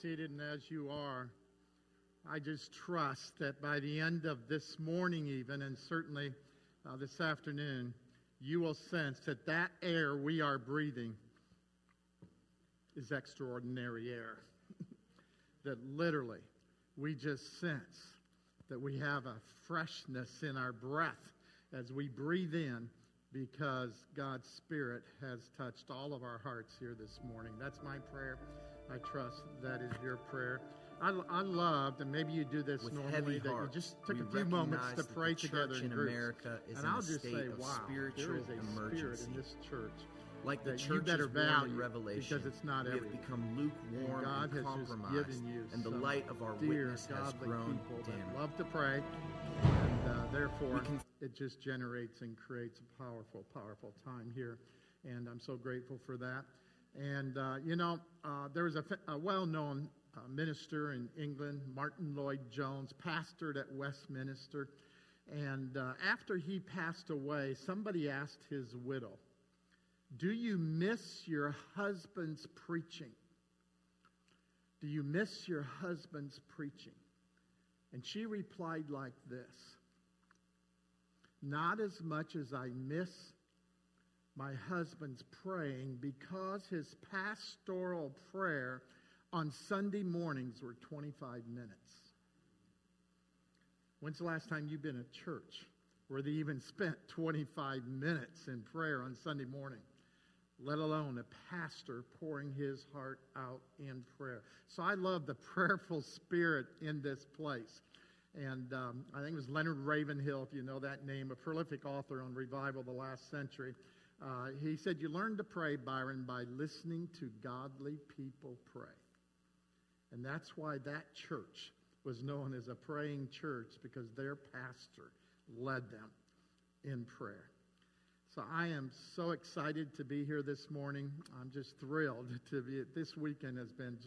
seated, and as you are, I just trust that by the end of this morning even, and certainly this afternoon, you will sense that that air we are breathing is extraordinary air. That literally we just sense that we have a freshness in our breath as we breathe in, because God's Spirit has touched all of our hearts here this morning. That's my prayer. I trust that is your prayer. I loved, and maybe you do this with normally, that you just took a few moments to pray together in groups. America is and in I'll a just state say, of wow, spiritual there is a emergency. spirit in this church like the that church you better is warned in value, Revelation, because it's not we have everyone. become lukewarm God and has compromised, just given you and the some light of our dear, witness has godly grown people dim. that love to pray, and therefore it just generates and creates a powerful, powerful time here, and I'm so grateful for that. And there was a well-known minister in England, Martin Lloyd-Jones, pastored at Westminster, and after he passed away, somebody asked his widow, "Do you miss your husband's preaching? Do you miss your husband's preaching?" And she replied like this, "Not as much as I miss my husband's praying, because his pastoral prayer on Sunday mornings were 25 minutes. When's the last time you've been at church where they even spent 25 minutes in prayer on Sunday morning, let alone a pastor pouring his heart out in prayer? So I love the prayerful spirit in this place. And I think it was Leonard Ravenhill, if you know that name, a prolific author on revival the last century. He said, "You learn to pray, Byron, by listening to godly people pray." And that's why that church was known as a praying church, because their pastor led them in prayer. So I am so excited to be here this morning. I'm just thrilled to be. This weekend has been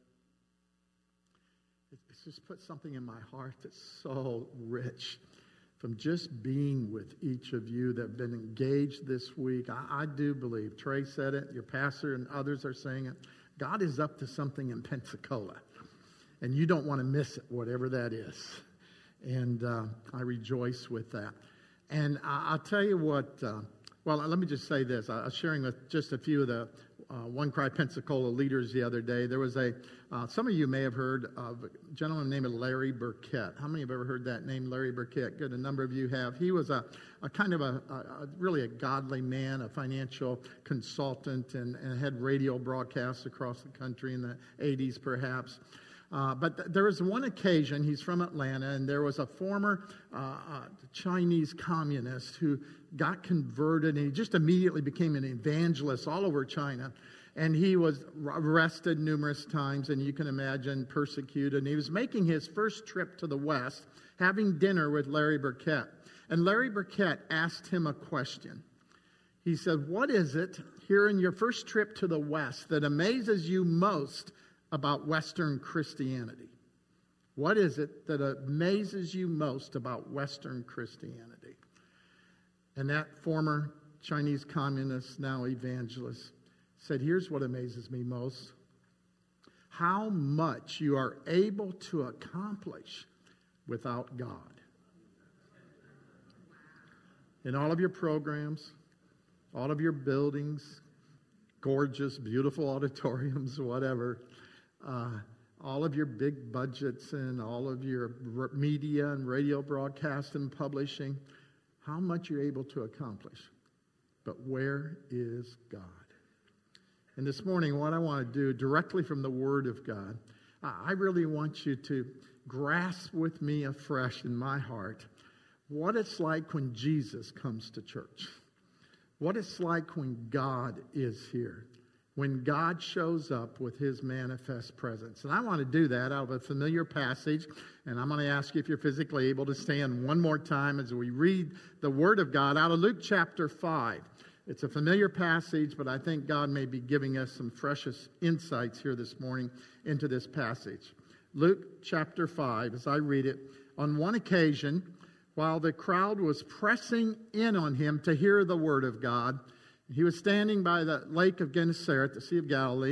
it's just put something in my heart that's so rich from just being with each of you that have been engaged this week. I do believe, Trey said it, your pastor and others are saying it, God is up to something in Pensacola. And you don't want to miss it, whatever that is. And I rejoice with that. And I'll tell you what, let me just say this. I was sharing with just a few of the One Cry Pensacola leaders the other day. There was some of you may have heard of a gentleman named Larry Burkett. How many have ever heard that name, Larry Burkett? Good, a number of you have. He was a kind of really a godly man, a financial consultant, and had radio broadcasts across the country in the 80s perhaps. But there was one occasion, he's from Atlanta, and there was a former Chinese communist who got converted, and he just immediately became an evangelist all over China. And he was arrested numerous times, and you can imagine, persecuted. And he was making his first trip to the West, having dinner with Larry Burkett. And Larry Burkett asked him a question. He said, "What is it here in your first trip to the West that amazes you most about Western Christianity? What is it that amazes you most about Western Christianity?" And that former Chinese communist, now evangelist, said, "Here's what amazes me most. How much you are able to accomplish without God. In all of your programs, all of your buildings, gorgeous, beautiful auditoriums, whatever, all of your big budgets and all of your media and radio broadcast and publishing, how much you're able to accomplish. But where is God?" And this morning, what I want to do directly from the Word of God, I really want you to grasp with me afresh in my heart what it's like when Jesus comes to church. What it's like when God is here. When God shows up with His manifest presence. And I want to do that out of a familiar passage. And I'm going to ask you if you're physically able to stand one more time as we read the Word of God out of Luke chapter 5. It's a familiar passage, but I think God may be giving us some freshest insights here this morning into this passage. Luke chapter 5, as I read it, on one occasion, while the crowd was pressing in on him to hear the word of God, he was standing by the lake of Gennesaret, the Sea of Galilee,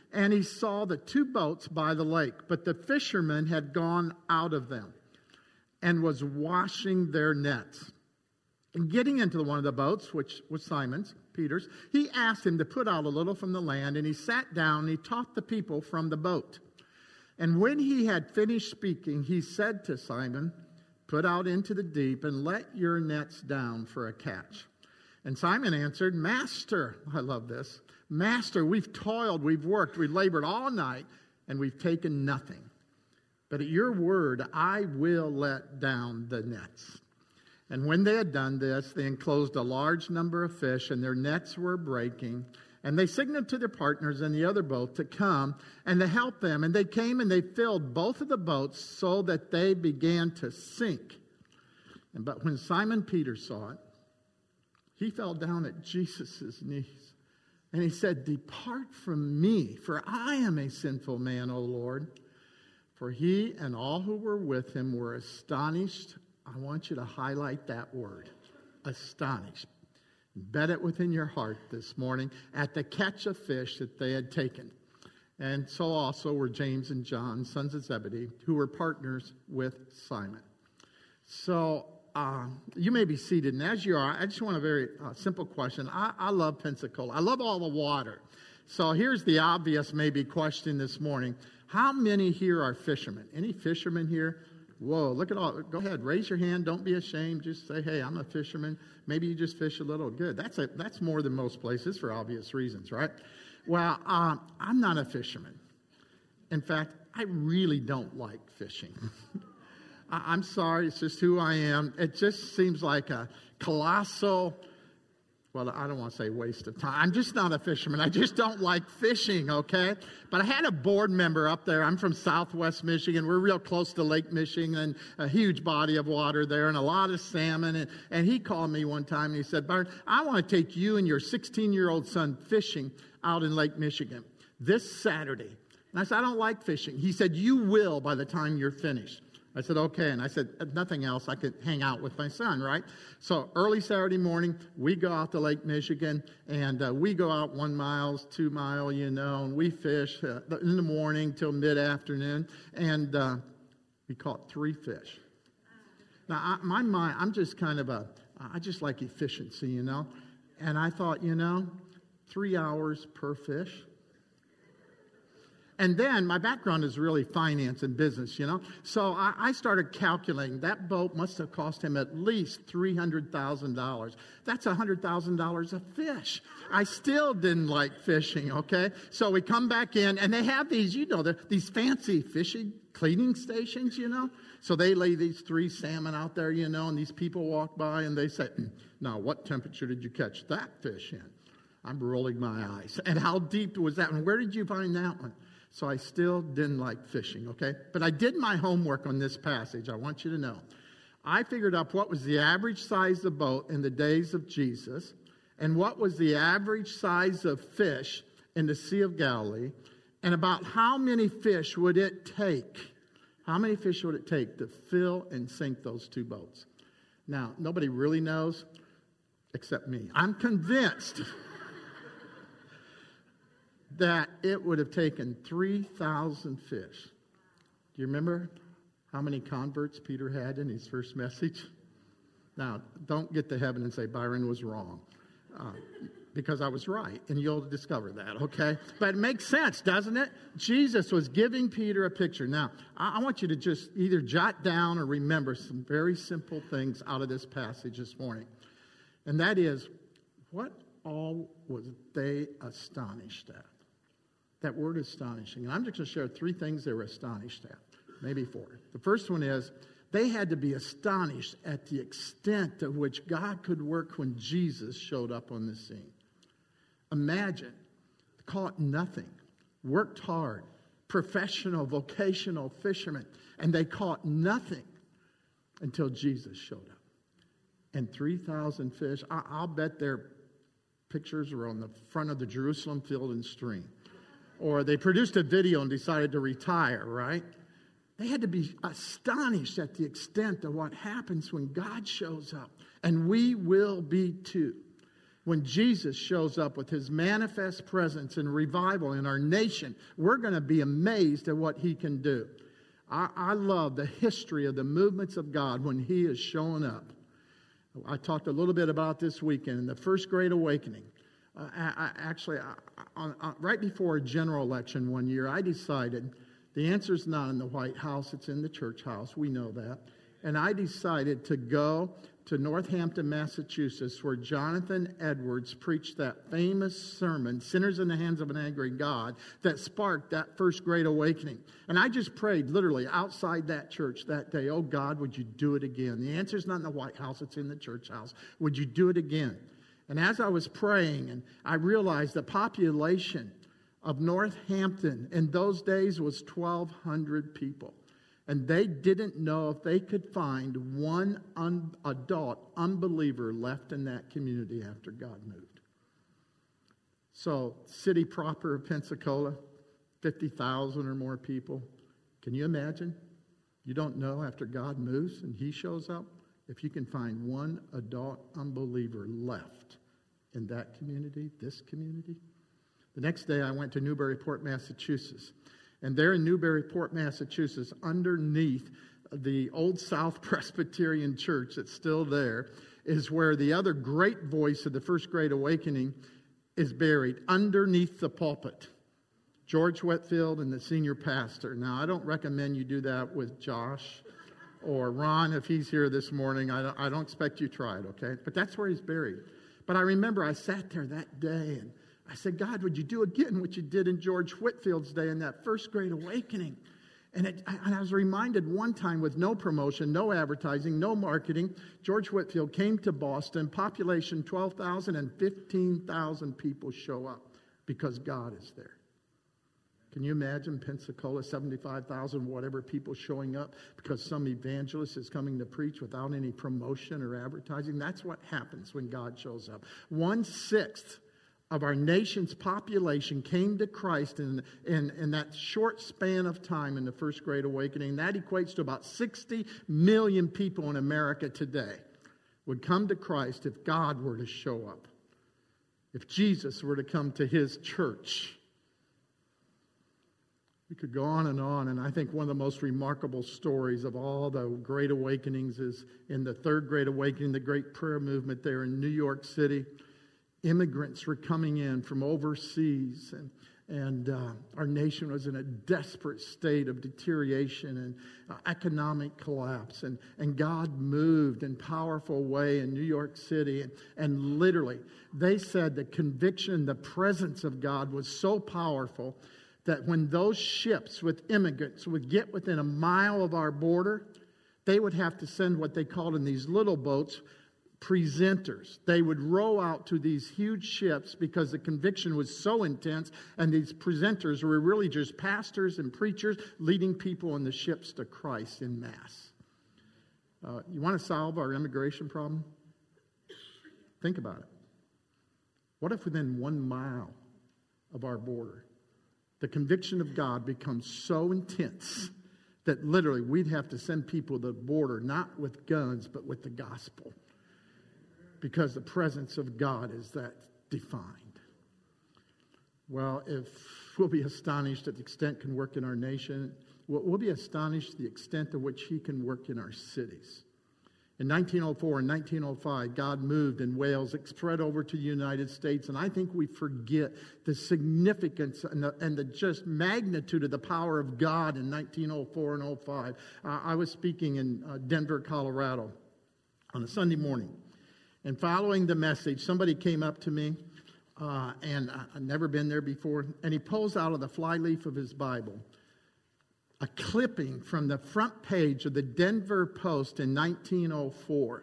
and he saw the 2 boats by the lake, but the fishermen had gone out of them and was washing their nets. And getting into one of the boats, which was Simon's, Peter's, he asked him to put out a little from the land, and he sat down and he taught the people from the boat. And when he had finished speaking, he said to Simon, "Put out into the deep and let your nets down for a catch." And Simon answered, "Master," I love this, "Master, we've toiled, we've worked, we've labored all night, and we've taken nothing. But at your word, I will let down the nets." And when they had done this, they enclosed a large number of fish, and their nets were breaking. And they signaled to their partners in the other boat to come and to help them. And they came and they filled both of the boats so that they began to sink. But when Simon Peter saw it, he fell down at Jesus' knees. And he said, "Depart from me, for I am a sinful man, O Lord." For he and all who were with him were astonished. I want you to highlight that word, astonished. Bet it within your heart this morning at the catch of fish that they had taken. And so also were James and John, sons of Zebedee, who were partners with Simon. So you may be seated. And as you are, I just want a very simple question. I love Pensacola. I love all the water. So here's the obvious maybe question this morning. How many here are fishermen? Any fishermen here? Whoa, look at all. Go ahead, raise your hand. Don't be ashamed. Just say, "Hey, I'm a fisherman." Maybe you just fish a little. Good. That's more than most places for obvious reasons, right? Well, I'm not a fisherman. In fact, I really don't like fishing. I'm sorry. It's just who I am. It just seems like a colossal, well, I don't want to say waste of time. I'm just not a fisherman. I just don't like fishing, okay? But I had a board member up there. I'm from Southwest Michigan. We're real close to Lake Michigan, and a huge body of water there and a lot of salmon. And he called me one time and he said, "Byron, I want to take you and your 16-year-old son fishing out in Lake Michigan this Saturday." And I said, "I don't like fishing." He said, "You will by the time you're finished." I said, "Okay." And I said, "If nothing else, I could hang out with my son, right?" So early Saturday morning, we go out to Lake Michigan, and we go out 1 mile, 2 mile, and we fish in the morning till mid-afternoon, and we caught 3 fish. Now, my mind, I'm just kind of I just like efficiency, and I thought, 3 hours per fish. And then my background is really finance and business, So I started calculating that boat must have cost him at least $300,000. That's $100,000 of fish. I still didn't like fishing, okay? So we come back in, and they have these, these fancy fishing cleaning stations, So they lay these 3 salmon out there, and these people walk by and they say, "Now, what temperature did you catch that fish in?" I'm rolling my eyes. "And how deep was that one? Where did you find that one?" So I still didn't like fishing, okay? But I did my homework on this passage. I want you to know. I figured out what was the average size of boat in the days of Jesus, and what was the average size of fish in the Sea of Galilee, and about how many fish would it take? How many fish would it take to fill and sink those 2 boats? Now, nobody really knows except me. I'm convinced that it would have taken 3,000 fish. Do you remember how many converts Peter had in his first message? Now, don't get to heaven and say Byron was wrong, because I was right, and you'll discover that, okay? But it makes sense, doesn't it? Jesus was giving Peter a picture. Now, I want you to just either jot down or remember some very simple things out of this passage this morning. And that is, what all was they astonished at? That word astonishing. And I'm just going to share 3 things they were astonished at, maybe 4. The first one is they had to be astonished at the extent to which God could work when Jesus showed up on the scene. Imagine, caught nothing, worked hard, professional, vocational fishermen, and they caught nothing until Jesus showed up. And 3,000 fish, I'll bet their pictures were on the front of the Jerusalem Field and Stream. Or they produced a video and decided to retire, right? They had to be astonished at the extent of what happens when God shows up. And we will be too. when Jesus shows up with his manifest presence and revival in our nation, we're going to be amazed at what he can do. I love the history of the movements of God when he is showing up. I talked a little bit about this weekend in the First Great Awakening. Right before a general election one year, I decided the answer's not in the White House, it's in the church house. We know that. And I decided to go to Northampton, Massachusetts, where Jonathan Edwards preached that famous sermon, Sinners in the Hands of an Angry God, that sparked that First Great Awakening. And I just prayed literally outside that church that day, oh God, would you do it again? The answer's not in the White House, it's in the church house. Would you do it again? And as I was praying, and I realized the population of Northampton in those days was 1,200 people. And they didn't know if they could find one adult unbeliever left in that community after God moved. So, city proper of Pensacola, 50,000 or more people. Can you imagine? You don't know after God moves and he shows up, if you can find one adult unbeliever left in that community, this community. The next day I went to Newburyport, Massachusetts. And there in Newburyport, Massachusetts, underneath the Old South Presbyterian Church that's still there, is where the other great voice of the First Great Awakening is buried, underneath the pulpit. George Whitefield and the senior pastor. Now, I don't recommend you do that with Josh or Ron if he's here this morning. I don't expect you to try it, okay? But that's where he's buried. But I remember I sat there that day and I said, God, would you do again what you did in George Whitefield's day in that First Great Awakening? And I was reminded one time with no promotion, no advertising, no marketing, George Whitefield came to Boston, population 12,000 and 15,000 people show up because God is there. Can you imagine Pensacola, 75,000, whatever people showing up because some evangelist is coming to preach without any promotion or advertising? That's what happens when God shows up. 1/6 of our nation's population came to Christ in that short span of time in the First Great Awakening. That equates to about 60 million people in America today would come to Christ if God were to show up. If Jesus were to come to his church. We could go on, and I think one of the most remarkable stories of all the Great Awakenings is in the Third Great Awakening, the Great Prayer Movement there in New York City. Immigrants were coming in from overseas, and our nation was in a desperate state of deterioration and economic collapse. And God moved in a powerful way in New York City. And literally, they said the conviction, the presence of God was so powerful that when those ships with immigrants would get within a mile of our border, they would have to send what they called in these little boats presenters. They would row out to these huge ships because the conviction was so intense, and these presenters were really just pastors and preachers leading people on the ships to Christ in mass. You want to solve our immigration problem? Think about it. What if within 1 mile of our border, the conviction of God becomes so intense that literally we'd have to send people to the border, not with guns, but with the gospel. Because the presence of God is that defined. Well, if we'll be astonished at the extent can work in our nation, we'll be astonished at the extent to which he can work in our cities. In 1904 and 1905, God moved in Wales. It spread over to the United States. And I think we forget the significance and the just magnitude of the power of God in 1904 and 05. I was speaking in Denver, Colorado on a Sunday morning. And following the message, somebody came up to me, and I'd never been there before. And he pulls out of the flyleaf of his Bible a clipping from the front page of the Denver Post in 1904.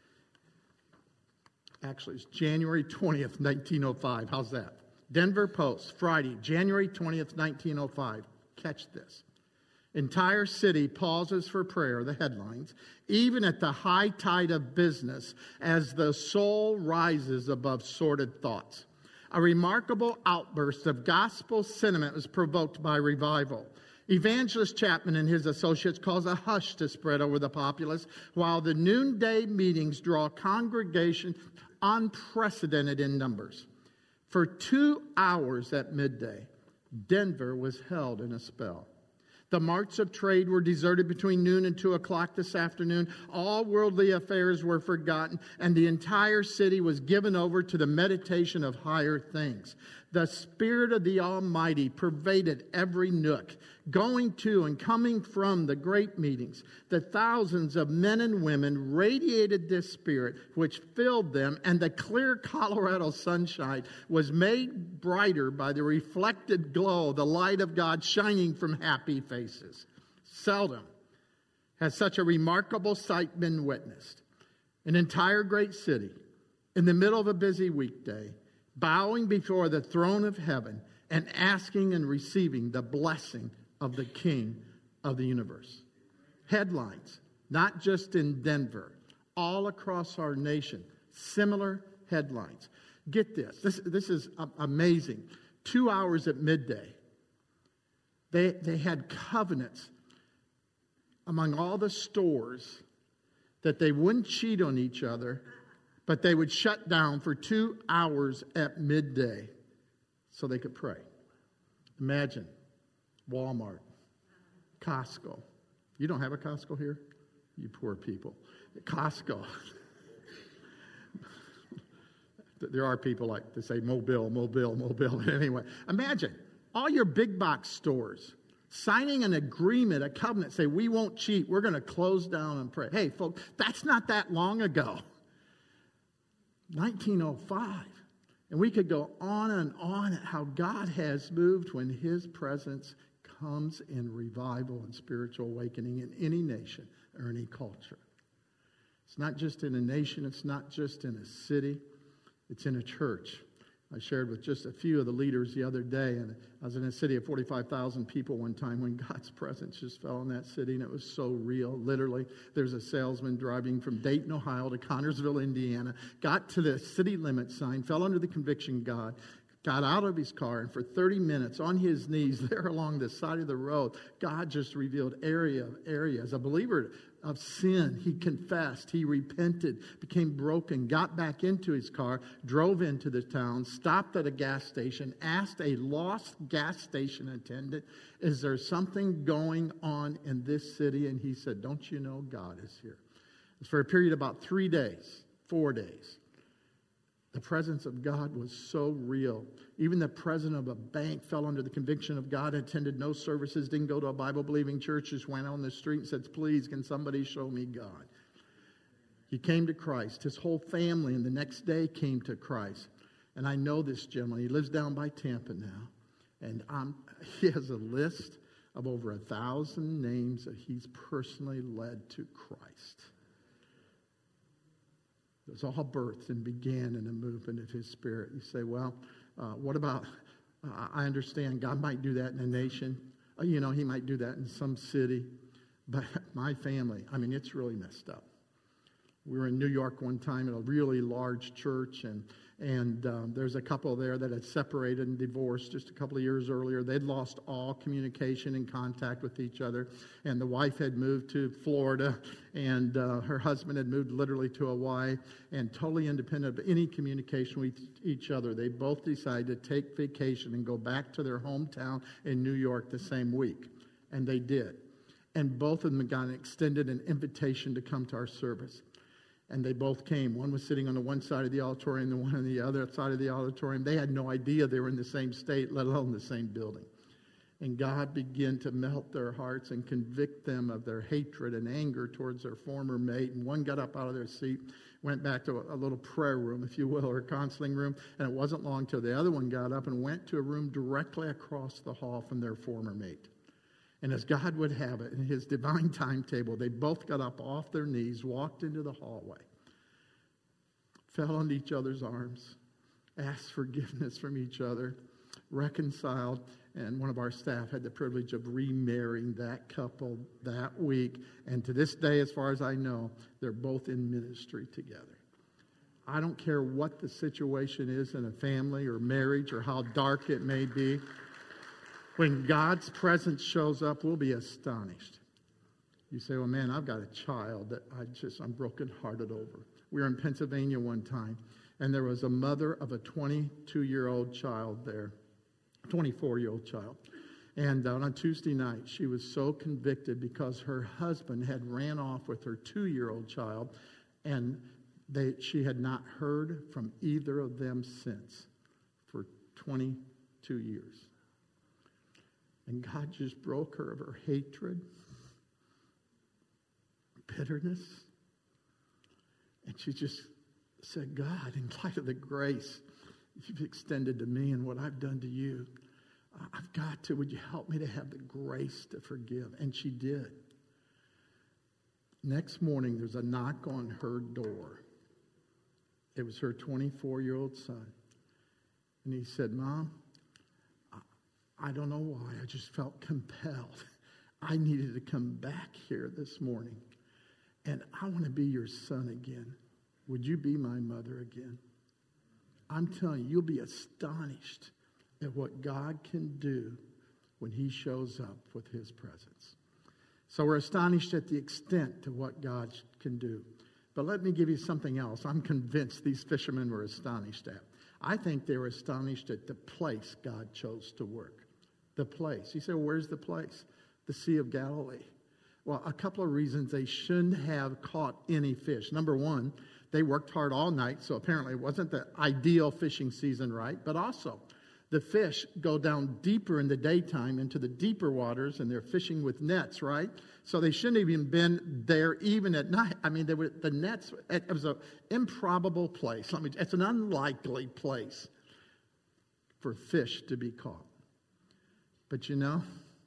Actually, it's January 20th, 1905. How's that? Denver Post, Friday, January 20th, 1905. Catch this. Entire city pauses for prayer, the headlines, even at the high tide of business as the soul rises above sordid thoughts. A remarkable outburst of gospel sentiment was provoked by revival. Evangelist Chapman and his associates cause a hush to spread over the populace, while the noonday meetings draw congregation unprecedented in numbers. For 2 hours at midday, Denver was held in a spell. The marts of trade were deserted between noon and 2 o'clock this afternoon. All worldly affairs were forgotten, and the entire city was given over to the meditation of higher things. The Spirit of the Almighty pervaded every nook, going to and coming from the great meetings. The thousands of men and women radiated this Spirit, which filled them, and the clear Colorado sunshine was made brighter by the reflected glow, the light of God shining from happy faces. Seldom has such a remarkable sight been witnessed. An entire great city, in the middle of a busy weekday, bowing before the throne of heaven and asking and receiving the blessing of the King of the universe. Headlines, not just in Denver, all across our nation, similar headlines. Get this. This is amazing. 2 hours at midday, they had covenants among all the stores that they wouldn't cheat on each other, but they would shut down for 2 hours at midday so they could pray. Imagine Walmart, Costco. You don't have a Costco here? You poor people. Costco. There are people like to say Mobile. Anyway, imagine all your big box stores signing an agreement, a covenant, say we won't cheat. We're going to close down and pray. Hey, folks, that's not that long ago. 1905. And we could go on and on at how God has moved when His presence comes in revival and spiritual awakening in any nation or any culture. It's not just in a nation. It's not just in a city. It's in a church. I shared with just a few of the leaders the other day, and I was in a city of 45,000 people one time when God's presence just fell in that city, and it was so real. Literally, there's a salesman driving from Dayton, Ohio to Connersville, Indiana, got to the city limit sign, fell under the conviction of God, got out of his car, and for 30 minutes on his knees there along the side of the road, God just revealed area of area. As a believer of sin, he confessed, he repented, became broken, got back into his car, drove into the town, stopped at a gas station, asked a lost gas station attendant, is there something going on in this city? And he said, don't you know God is here? It's for a period of about 3 days, 4 days. The presence of God was so real. Even the president of a bank fell under the conviction of God, attended no services, didn't go to a Bible-believing church, just went on the street and said, please, can somebody show me God? He came to Christ. His whole family, and the next day came to Christ. And I know this gentleman. He lives down by Tampa now. And he has a list of over 1,000 names that he's personally led to Christ. It was all birthed and began in a movement of His Spirit. You say, well, what about, I understand God might do that in a nation. He might do that in some city. But my family, it's really messed up. We were in New York one time at a really large church, and there's a couple there that had separated and divorced just a couple of years earlier. They'd lost all communication and contact with each other, and the wife had moved to Florida, and her husband had moved literally to Hawaii, and totally independent of any communication with each other. They both decided to take vacation and go back to their hometown in New York the same week, and they did. And both of them got extended an invitation to come to our service. And they both came. One was sitting on the one side of the auditorium, the one on the other side of the auditorium. They had no idea they were in the same state, let alone the same building. And God began to melt their hearts and convict them of their hatred and anger towards their former mate. And one got up out of their seat, went back to a little prayer room, if you will, or a counseling room. And it wasn't long till the other one got up and went to a room directly across the hall from their former mate. And as God would have it, in His divine timetable, they both got up off their knees, walked into the hallway, fell on each other's arms, asked forgiveness from each other, reconciled, and one of our staff had the privilege of remarrying that couple that week. And to this day, as far as I know, they're both in ministry together. I don't care what the situation is in a family or marriage or how dark it may be. When God's presence shows up, we'll be astonished. You say, well, man, I've got a child that I'm brokenhearted over. We were in Pennsylvania one time, And there was a mother of a 22-year-old child there, 24-year-old child. And on a Tuesday night, she was so convicted because her husband had ran off with her 2-year-old child, and she had not heard from either of them since for 22 years. And God just broke her of her hatred, bitterness. And she just said, God, in light of the grace you've extended to me and what I've done to you, I've got to, would you help me to have the grace to forgive? And she did. Next morning, there's a knock on her door. It was her 24-year-old son. And he said, Mom, I don't know why. I just felt compelled. I needed to come back here this morning. And I want to be your son again. Would you be my mother again? I'm telling you, you'll be astonished at what God can do when he shows up with his presence. So we're astonished at the extent of what God can do. But let me give you something else. I'm convinced these fishermen were astonished at. I think they were astonished at the place God chose to work. The place. You say, well, where's the place? The Sea of Galilee. Well, a couple of reasons they shouldn't have caught any fish. Number one, they worked hard all night, so apparently it wasn't the ideal fishing season, right? But also, the fish go down deeper in the daytime into the deeper waters, and they're fishing with nets, right? So they shouldn't have even been there even at night. I mean, the nets, it was an improbable place. It's an unlikely place for fish to be caught. But you know,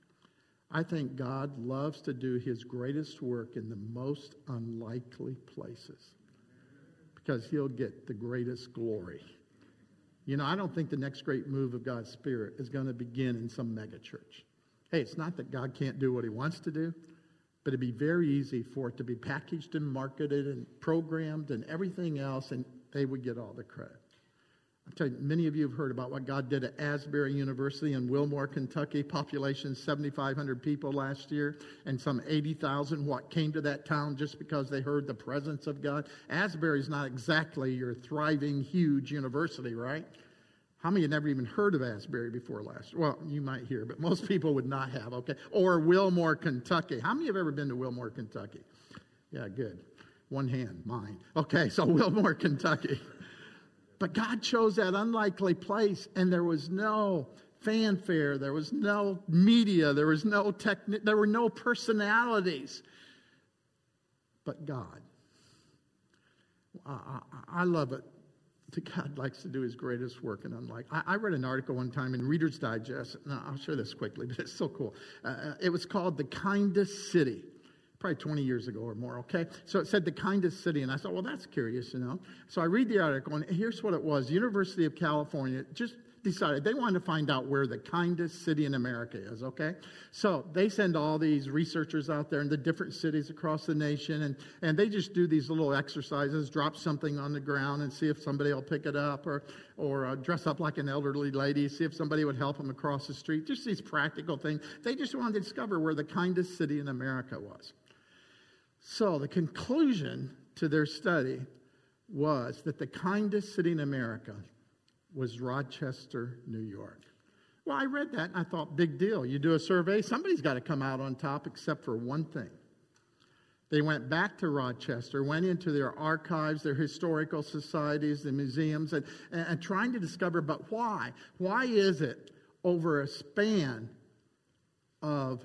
I think God loves to do his greatest work in the most unlikely places because he'll get the greatest glory. You know, I don't think the next great move of God's Spirit is going to begin in some mega church. Hey, it's not that God can't do what he wants to do, but it'd be very easy for it to be packaged and marketed and programmed and everything else, and they would get all the credit. I'm telling you, many of you have heard about what God did at Asbury University in Wilmore, Kentucky. Population 7,500 people last year, and some 80,000 what came to that town just because they heard the presence of God. Asbury's not exactly your thriving, huge university, right? How many had never even heard of Asbury before last year? Well, you might hear, but most people would not have, okay? Or Wilmore, Kentucky. How many have ever been to Wilmore, Kentucky? Yeah, good. One hand, mine. Okay, so Wilmore, Kentucky. But God chose that unlikely place, and there was no fanfare, there was no media, there was no there were no personalities. But God. I love it. God likes to do his greatest work, and I read an article one time in Reader's Digest. Now, I'll share this quickly, but it's so cool. It was called The Kindest City. Probably 20 years ago or more, okay? So it said the kindest city, and I thought, well, that's curious, you know. So I read the article, and here's what it was. The University of California just decided they wanted to find out where the kindest city in America is, okay? So they send all these researchers out there in the different cities across the nation, and they just do these little exercises, drop something on the ground and see if somebody will pick it up, or dress up like an elderly lady, see if somebody would help them across the street, just these practical things. They just wanted to discover where the kindest city in America was. So the conclusion to their study was that the kindest city in America was Rochester, New York. Well, I read that and I thought, big deal. You do a survey, somebody's got to come out on top except for one thing. They went back to Rochester, went into their archives, their historical societies, the museums, and trying to discover, but why? Why is it over a span of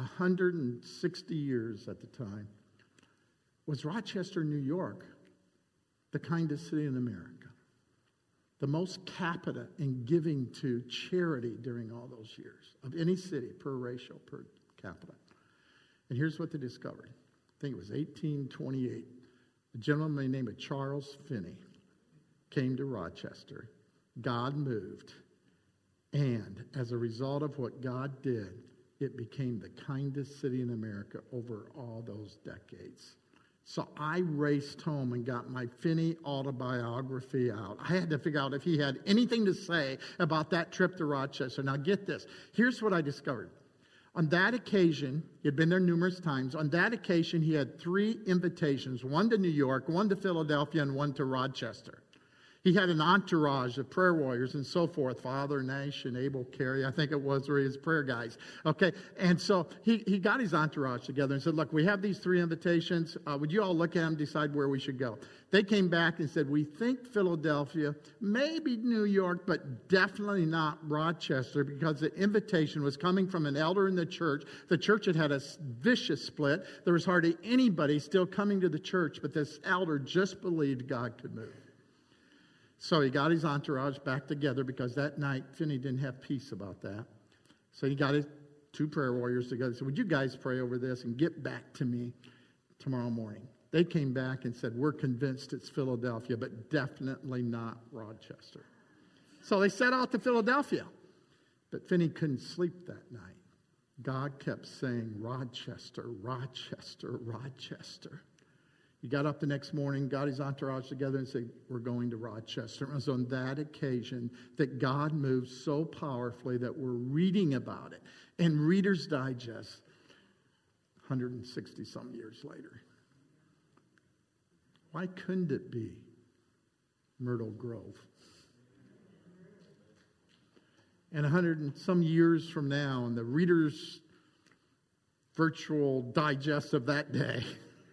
160 years at the time, was Rochester, New York, the kindest city in America? The most capita in giving to charity during all those years of any city per ratio, per capita. And here's what they discovered. I think it was 1828. A gentleman by the name of Charles Finney came to Rochester. God moved. And as a result of what God did, it became the kindest city in America over all those decades. So I raced home and got my Finney autobiography out. I had to figure out if he had anything to say about that trip to Rochester. Now get this. Here's what I discovered. On that occasion, he had been there numerous times. On that occasion, he had 3 invitations, one to New York, one to Philadelphia, and one to Rochester. He had an entourage of prayer warriors and so forth. Father Nash and Abel Carey, I think it was, were his prayer guys. Okay, and so he got his entourage together and said, look, we have these 3 invitations. Would you all look at them, decide where we should go? They came back and said, we think Philadelphia, maybe New York, but definitely not Rochester, because the invitation was coming from an elder in the church. The church had a vicious split. There was hardly anybody still coming to the church, but this elder just believed God could move. So he got his entourage back together, because that night Finney didn't have peace about that. So he got his 2 prayer warriors together and said, would you guys pray over this and get back to me tomorrow morning? They came back and said, we're convinced it's Philadelphia, but definitely not Rochester. So they set out to Philadelphia. But Finney couldn't sleep that night. God kept saying, Rochester, Rochester, Rochester. He got up the next morning, got his entourage together and said, we're going to Rochester. It was on that occasion that God moved so powerfully that we're reading about it in Reader's Digest 160-some years later. Why couldn't it be Myrtle Grove? And 100 and some years from now, in the Reader's virtual digest of that day,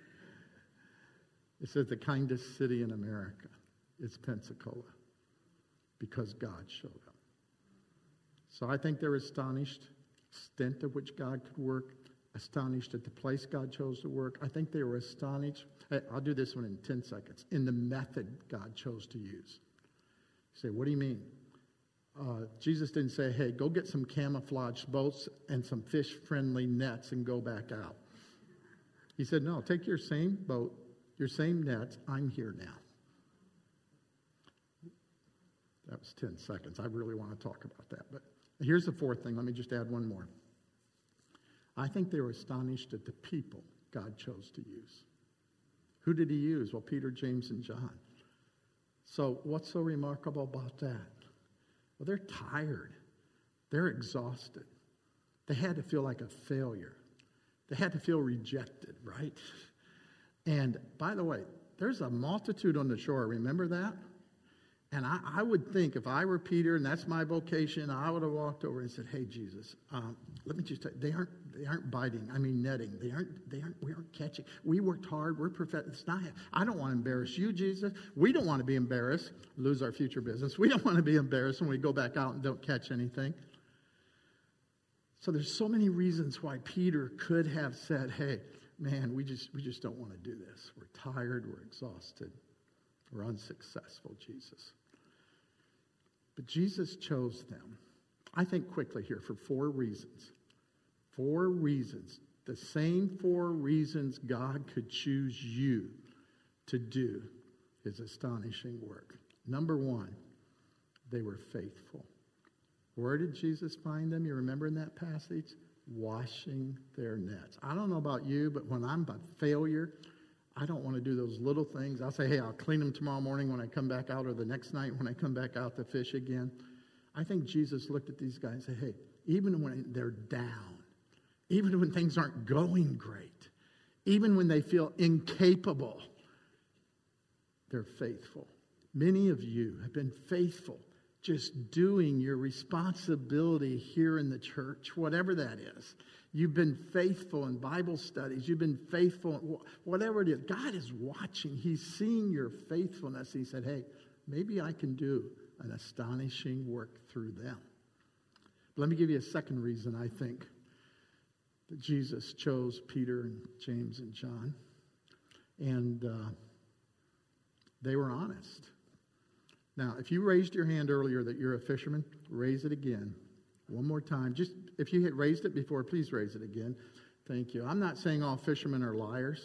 it says the kindest city in America is Pensacola, because God showed up. So I think they're astonished, extent of which God could work, astonished at the place God chose to work. I think they were astonished. I'll do this one in 10 seconds. In the method God chose to use. You say, what do you mean? Jesus didn't say, hey, go get some camouflage boats and some fish-friendly nets and go back out. He said, no, take your same boat, your same nets. I'm here now. That was 10 seconds. I really want to talk about that. But here's the 4th thing. Let me just add one more. I think they were astonished at the people God chose to use. Who did he use? Well, Peter, James, and John. So what's so remarkable about that? Well, they're tired. They're exhausted. They had to feel like a failure. They had to feel rejected, right? And by the way, there's a multitude on the shore. Remember that? And I would think if I were Peter and that's my vocation, I would have walked over and said, hey, Jesus, let me just tell you, they aren't biting. I mean, netting. We aren't catching. We worked hard. We're perfect. I don't want to embarrass you, Jesus. We don't want to be embarrassed, lose our future business. We don't want to be embarrassed when we go back out and don't catch anything. So there's so many reasons why Peter could have said, hey, man, we just don't want to do this. We're tired. We're exhausted. We're unsuccessful, Jesus. But Jesus chose them, I think quickly here, for 4 reasons. 4 reasons. The same 4 reasons God could choose you to do his astonishing work. Number 1, they were faithful. Where did Jesus find them? You remember in that passage? Washing their nets. I don't know about you, but when I'm a failure, I don't want to do those little things. I'll say, hey, I'll clean them tomorrow morning when I come back out, or the next night when I come back out to fish again. I think Jesus looked at these guys and said, hey, even when they're down, even when things aren't going great, even when they feel incapable, they're faithful. Many of you have been faithful just doing your responsibility here in the church, whatever that is. You've been faithful in Bible studies. You've been faithful in whatever it is. God is watching. He's seeing your faithfulness. He said, hey, maybe I can do an astonishing work through them. But let me give you a second reason I think that Jesus chose Peter and James and John. And they were honest. Now, if you raised your hand earlier that you're a fisherman, raise it again. One more time. Just if you had raised it before, please raise it again. Thank you. I'm not saying all fishermen are liars.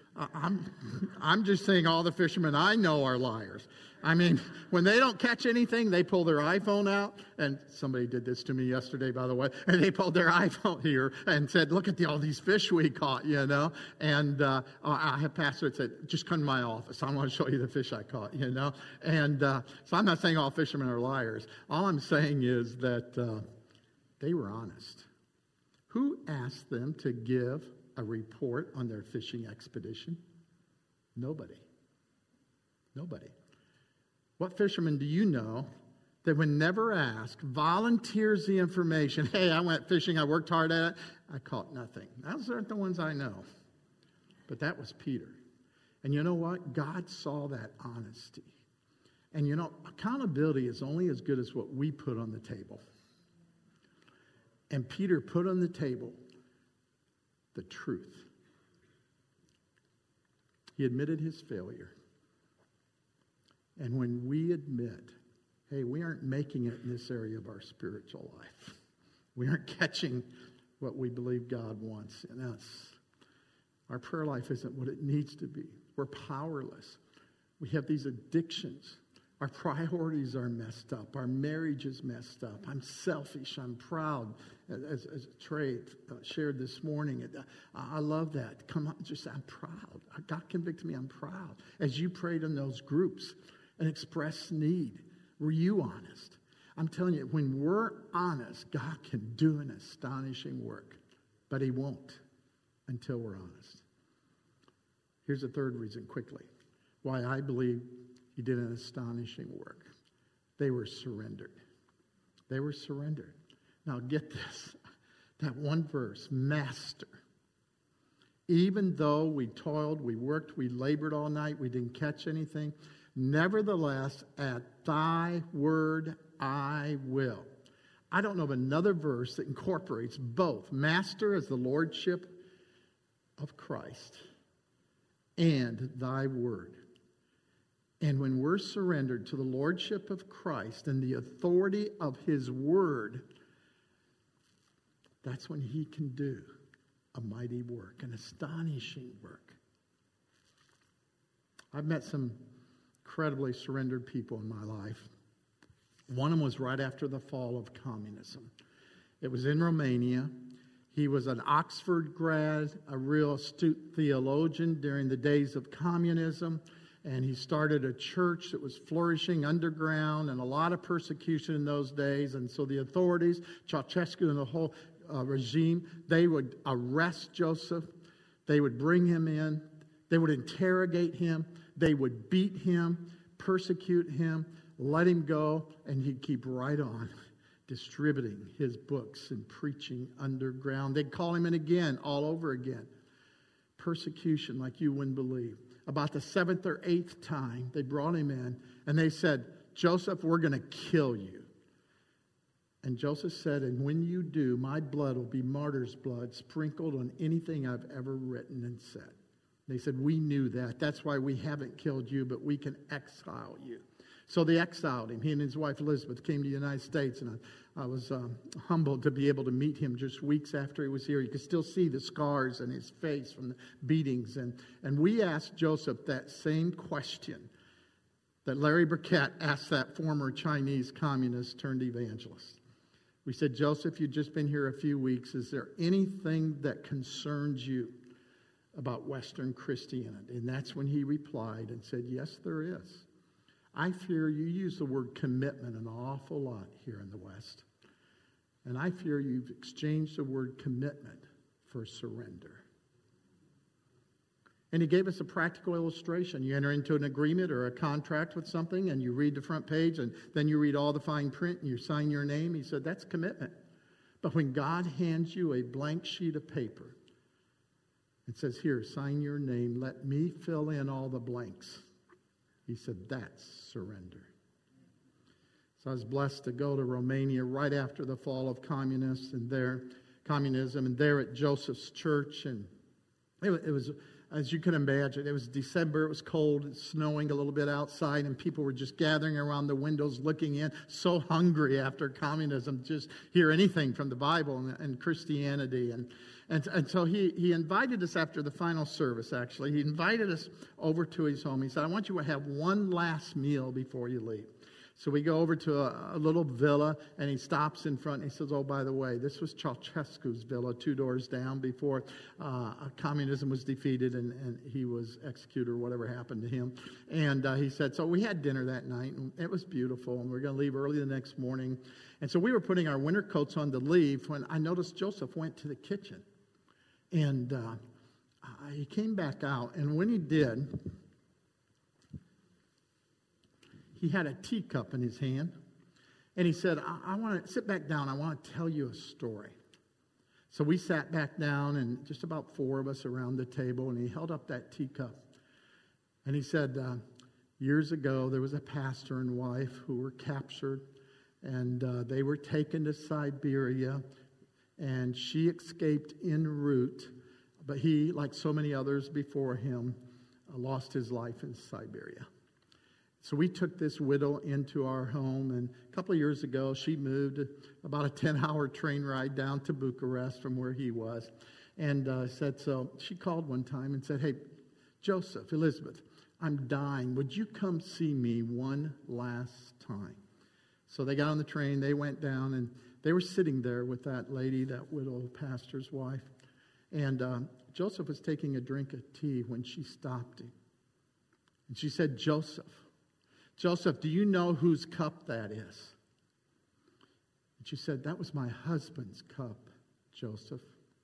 I'm just saying all the fishermen I know are liars. I mean, when they don't catch anything, they pull their iPhone out. And somebody did this to me yesterday, by the way. And they pulled their iPhone here and said, look at all these fish we caught, you know. And I have a pastor that said, just come to my office. I want to show you the fish I caught, you know. And so I'm not saying all fishermen are liars. All I'm saying is that they were honest. Who asked them to give a report on their fishing expedition? Nobody. What fisherman do you know that when never asked, volunteers the information? Hey, I went fishing, I worked hard at it, I caught nothing. Those aren't the ones I know. But that was Peter. And you know what? God saw that honesty. And you know, accountability is only as good as what we put on the table. And Peter put on the table the truth. He admitted his failure. And when we admit, hey, we aren't making it in this area of our spiritual life. We aren't catching what we believe God wants in us. Our prayer life isn't what it needs to be. We're powerless. We have these addictions. Our priorities are messed up. Our marriage is messed up. I'm selfish. I'm proud. As Trey shared this morning, I love that. Come on, just I'm proud. God convicted me. I'm proud. As you prayed in those groups and expressed need, were you honest? I'm telling you, when we're honest, God can do an astonishing work. But he won't until we're honest. Here's the third reason quickly why I believe he did an astonishing work. They were surrendered. They were surrendered. Now get this. That one verse, Master. Even though we toiled, we worked, we labored all night, we didn't catch anything, nevertheless, at thy word I will. I don't know of another verse that incorporates both Master as the lordship of Christ and thy word. And when we're surrendered to the lordship of Christ and the authority of his word, that's when he can do a mighty work, an astonishing work. I've met some incredibly surrendered people in my life. One of them was right after the fall of communism. It was in Romania. He was an Oxford grad, a real astute theologian during the days of communism. And he started a church that was flourishing underground and a lot of persecution in those days. And so the authorities, Ceausescu and the whole regime, they would arrest Joseph. They would bring him in. They would interrogate him. They would beat him, persecute him, let him go, and he'd keep right on distributing his books and preaching underground. They'd call him in again, all over again. Persecution like you wouldn't believe. About the 7th or 8th time, they brought him in, and they said, Joseph, we're going to kill you. And Joseph said, and when you do, my blood will be martyr's blood sprinkled on anything I've ever written and said. They said, we knew that. That's why we haven't killed you, but we can exile you. So they exiled him. He and his wife Elizabeth came to the United States, and I was humbled to be able to meet him just weeks after he was here. You could still see the scars in his face from the beatings. And we asked Joseph that same question that Larry Burkett asked that former Chinese communist turned evangelist. We said, Joseph, you've just been here a few weeks. Is there anything that concerns you about Western Christianity? And that's when he replied and said, yes, there is. I fear you use the word commitment an awful lot here in the West. And I fear you've exchanged the word commitment for surrender. And he gave us a practical illustration. You enter into an agreement or a contract with something, and you read the front page, and then you read all the fine print, and you sign your name. He said, that's commitment. But when God hands you a blank sheet of paper and says, here, sign your name, let me fill in all the blanks. He said, that's surrender. So I was blessed to go to Romania right after the fall of communism, and there at Joseph's church. And it was, as you can imagine, it was December, it was cold, it's snowing a little bit outside, and people were just gathering around the windows looking in, so hungry after communism, just hear anything from the Bible and Christianity. And so he invited us after the final service, actually. He invited us over to his home. He said, I want you to have one last meal before you leave. So we go over to a little villa, and he stops in front. And he says, oh, by the way, this was Ceausescu's villa 2 doors down before communism was defeated and he was executed or whatever happened to him. And he said, so we had dinner that night, and it was beautiful, and we were going to leave early the next morning. And so we were putting our winter coats on to leave when I noticed Joseph went to the kitchen. And he came back out, and when he did, he had a teacup in his hand. And he said, I want to sit back down. I want to tell you a story. So we sat back down, and just about 4 of us around the table, and he held up that teacup. And he said, years ago, there was a pastor and wife who were captured, and they were taken to Siberia, and she escaped en route. But he, like so many others before him, lost his life in Siberia. So we took this widow into our home, and a couple of years ago, she moved about a 10-hour train ride down to Bucharest from where he was. And said, so she called one time and said, hey, Joseph, Elizabeth, I'm dying. Would you come see me one last time? So they got on the train, they went down, and they were sitting there with that lady, that widow pastor's wife. And Joseph was taking a drink of tea when she stopped him. And she said, Joseph, do you know whose cup that is? And she said, that was my husband's cup, Joseph.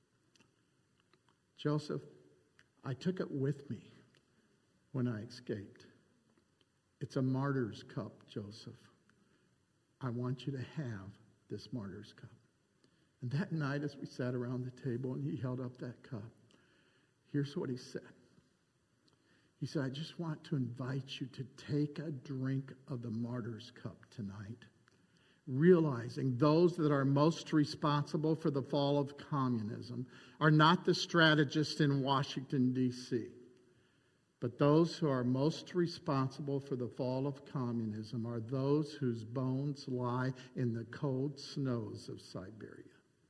Joseph, I took it with me when I escaped. It's a martyr's cup, Joseph. I want you to have this martyr's cup. And that night, as we sat around the table and he held up that cup, here's what he said. He said, I just want to invite you to take a drink of the martyr's cup tonight, realizing those that are most responsible for the fall of communism are not the strategists in Washington, D.C., but those who are most responsible for the fall of communism are those whose bones lie in the cold snows of Siberia.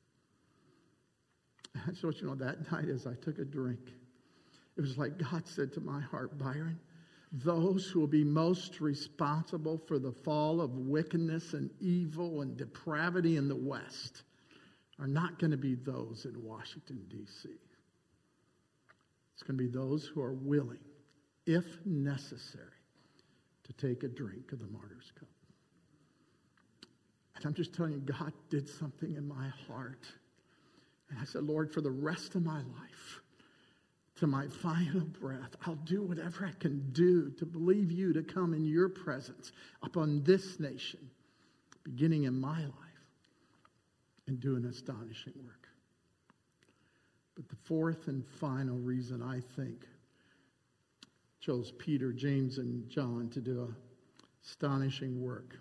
I just want you to know, that night as I took a drink, it was like God said to my heart, Byron, those who will be most responsible for the fall of wickedness and evil and depravity in the West are not going to be those in Washington, D.C. It's going to be those who are willing, if necessary, to take a drink of the martyr's cup. And I'm just telling you, God did something in my heart. And I said, Lord, for the rest of my life, to my final breath, I'll do whatever I can do to believe you to come in your presence upon this nation, beginning in my life, and do an astonishing work. But the fourth and final reason I think chose Peter, James, and John to do an astonishing work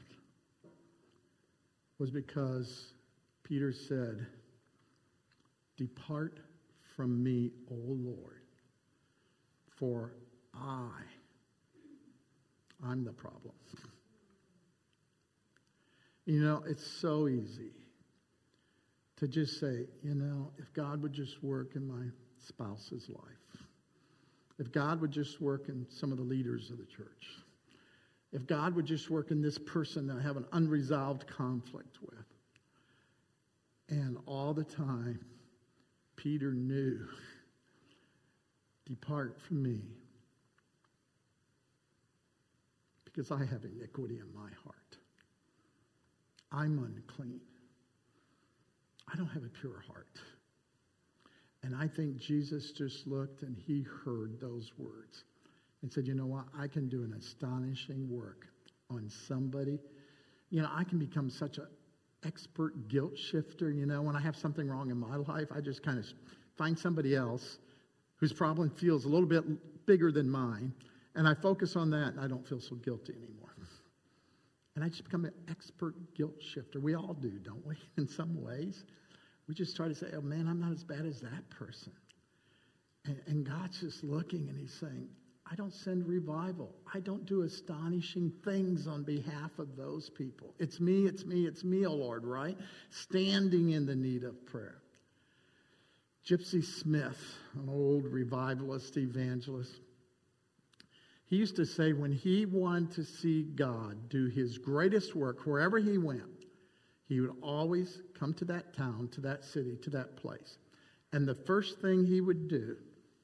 was because Peter said, depart from me, O Lord, for I'm the problem. You know, it's so easy to just say, you know, if God would just work in my spouse's life, if God would just work in some of the leaders of the church, if God would just work in this person that I have an unresolved conflict with. And all the time, Peter knew, depart from me, because I have iniquity in my heart. I'm unclean. I don't have a pure heart. And I think Jesus just looked and he heard those words and said, you know what? I can do an astonishing work on somebody. You know, I can become such an expert guilt shifter. You know, when I have something wrong in my life, I just kind of find somebody else whose problem feels a little bit bigger than mine, and I focus on that, and I don't feel so guilty anymore. And I just become an expert guilt shifter. We all do, don't we, in some ways? We just try to say, oh, man, I'm not as bad as that person. And God's just looking, and he's saying, I don't send revival. I don't do astonishing things on behalf of those people. It's me, oh Lord, right? Standing in the need of prayer. Gypsy Smith, an old revivalist evangelist, he used to say when he wanted to see God do his greatest work wherever he went, he would always come to that town, to that city, to that place. And the first thing he would do,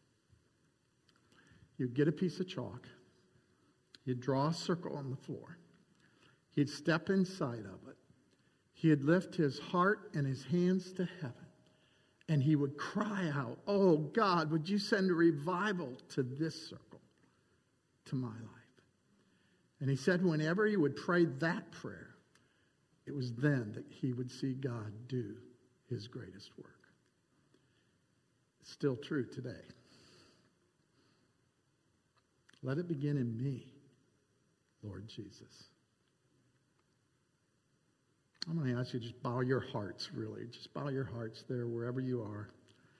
you'd get a piece of chalk. He'd draw a circle on the floor. He'd step inside of it. He'd lift his heart and his hands to heaven. And he would cry out, oh, God, would you send a revival to this circle, to my life? And he said whenever he would pray that prayer, it was then that he would see God do his greatest work. It's still true today. Let it begin in me, Lord Jesus. I'm going to ask you to just bow your hearts, really. Just bow your hearts there wherever you are.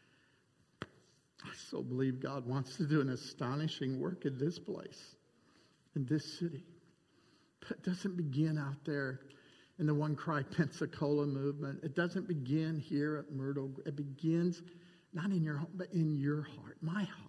I so believe God wants to do an astonishing work in this place, in this city. But it doesn't begin out there in the One Cry Pensacola movement. It doesn't begin here at Myrtle. It begins not in your home, but in your heart, my heart.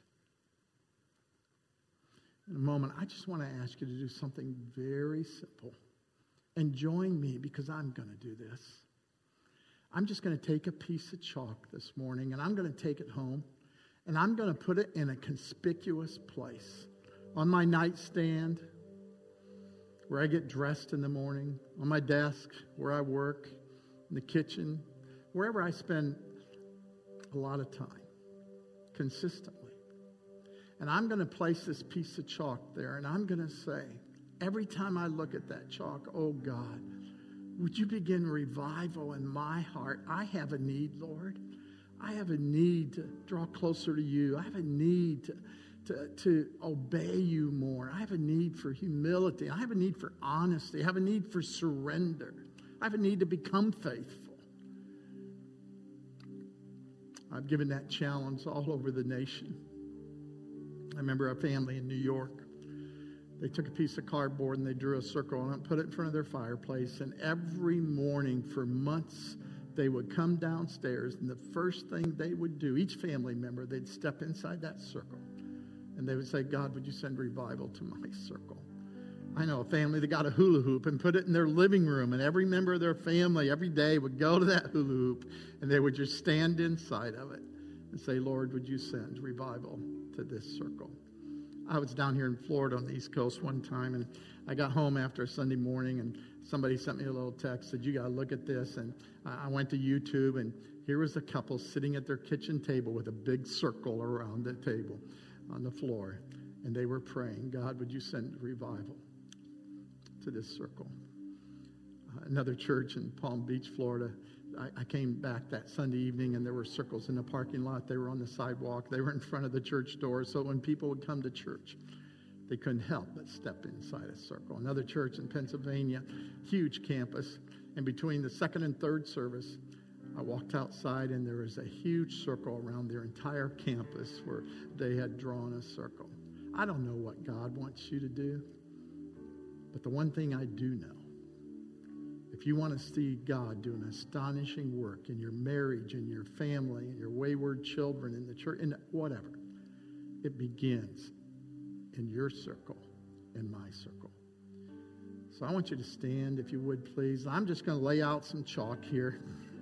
In a moment, I just want to ask you to do something very simple. And join me because I'm going to do this. I'm just going to take a piece of chalk this morning and I'm going to take it home and I'm going to put it in a conspicuous place. On my nightstand, where I get dressed in the morning, on my desk, where I work, in the kitchen, wherever I spend a lot of time, consistently. And I'm going to place this piece of chalk there and I'm going to say, every time I look at that chalk, oh God, would you begin revival in my heart? I have a need, Lord. I have a need to draw closer to you. I have a need to obey you more. I have a need for humility. I have a need for honesty. I have a need for surrender. I have a need to become faithful. I've given that challenge all over the nation. I remember a family in New York. They took a piece of cardboard and they drew a circle on it and put it in front of their fireplace. And every morning for months, they would come downstairs and the first thing they would do, each family member, they'd step inside that circle. And they would say, God, would you send revival to my circle? I know a family that got a hula hoop and put it in their living room. And every member of their family every day would go to that hula hoop. And they would just stand inside of it and say, Lord, would you send revival to this circle? I was down here in Florida on the East Coast one time, and I got home after a Sunday morning, and somebody sent me a little text, said, you got to look at this. And I went to YouTube, and here was a couple sitting at their kitchen table with a big circle around the table on the floor. And they were praying, God, would you send revival to this circle? Another church in Palm Beach, Florida, I came back that Sunday evening and there were circles in the parking lot. They were on the sidewalk. They were in front of the church door. So when people would come to church, they couldn't help but step inside a circle. Another church in Pennsylvania, huge campus. And between the second and third service, I walked outside and there was a huge circle around their entire campus where they had drawn a circle. I don't know what God wants you to do, but the one thing I do know, if you want to see God do an astonishing work in your marriage, in your family, in your wayward children, in the church, in whatever, it begins in your circle, in my circle. So I want you to stand, if you would, please. I'm just going to lay out some chalk here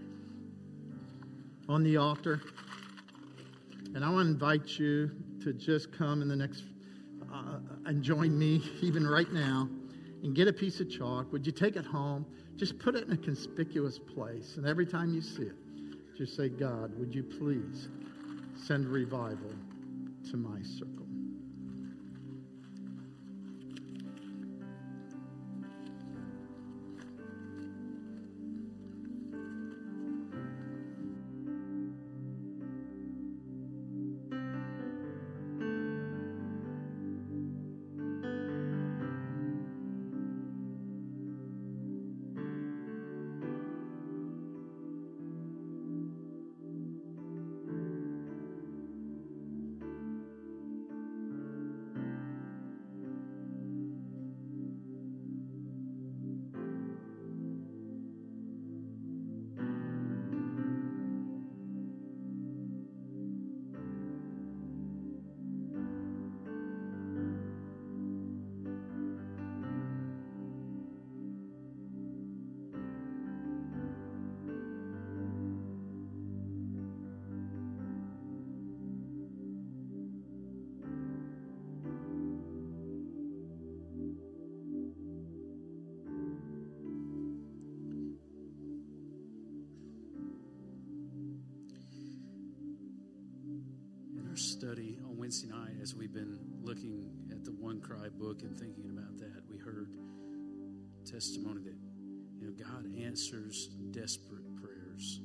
on the altar. And I want to invite you to just come in the next, and join me even right now and get a piece of chalk. Would you take it home? Just put it in a conspicuous place. And every time you see it, just say, God, would you please send revival to my circle? Study on Wednesday night, as we've been looking at the One Cry book and thinking about that, testimony that, God answers desperate prayers.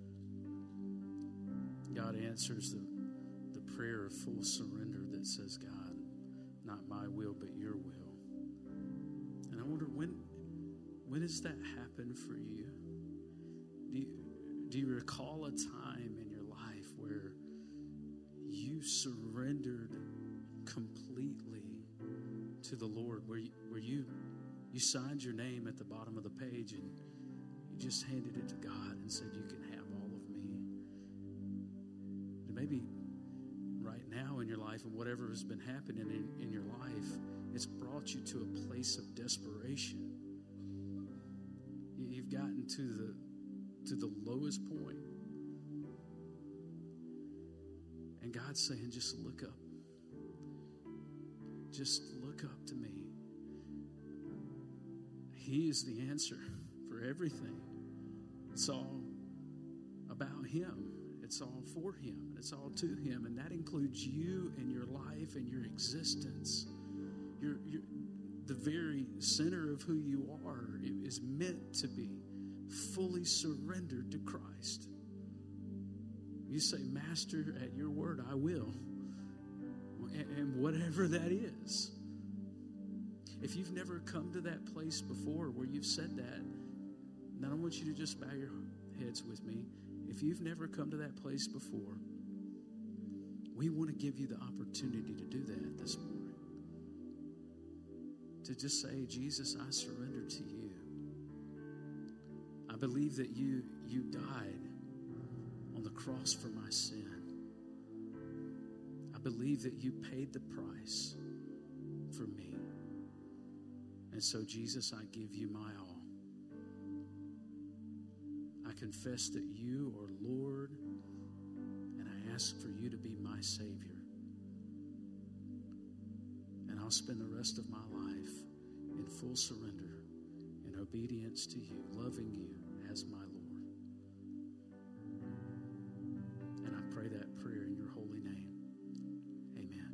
God answers the prayer of full surrender that says, God, not my will, but your will. And I wonder, when has that happened for you? Do you recall a time in your life where you surrendered completely to the Lord, where you signed your name at the bottom of the page and you just handed it to God and said, you can have all of me? And maybe right now in your life and whatever has been happening in your life, it's brought you to a place of desperation. You've gotten to the lowest point. And God's saying, just look up. Just look up to me. He is the answer for everything. It's all about Him. It's all for Him. It's all to Him. And that includes you and your life and your existence. You're the very center of who you are is meant to be fully surrendered to Christ. You say, Master, at your word, I will. And whatever that is. If you've never come to that place before where you've said that, then I want you to just bow your heads with me. If you've never come to that place before, we want to give you the opportunity to do that this morning. To just say, Jesus, I surrender to you. I believe that you died on the cross for my sin. I believe that you paid the price for me. And so, Jesus, I give you my all. I confess that you are Lord, and I ask for you to be my Savior. And I'll spend the rest of my life in full surrender, in obedience to you, loving you as my Lord. And I pray that prayer in your holy name. Amen.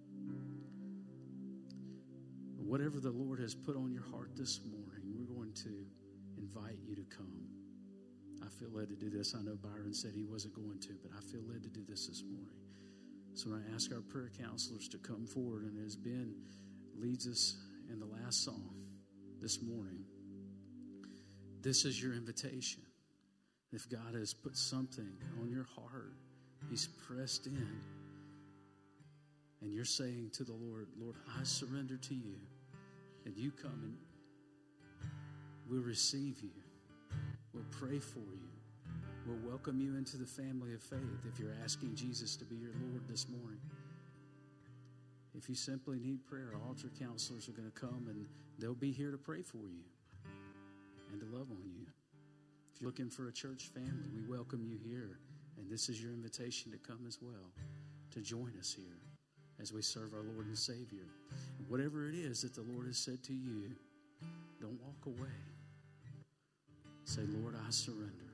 Whatever the Lord has put on your heart this morning, we're going to invite you to come. I feel led to do this. I know Byron said he wasn't going to, but I feel led to do this morning. So I ask our prayer counselors to come forward, and as Ben leads us in the last song this morning, this is your invitation. If God has put something on your heart, He's pressed in, and you're saying to the Lord, Lord, I surrender to you, and you come and we'll receive you. We'll pray for you. We'll welcome you into the family of faith if you're asking Jesus to be your Lord this morning. If you simply need prayer, altar counselors are going to come and they'll be here to pray for you and to love on you. If you're looking for a church family, we welcome you here. And this is your invitation to come as well, to join us here as we serve our Lord and Savior. And whatever it is that the Lord has said to you, don't walk away. Say, Lord, I surrender.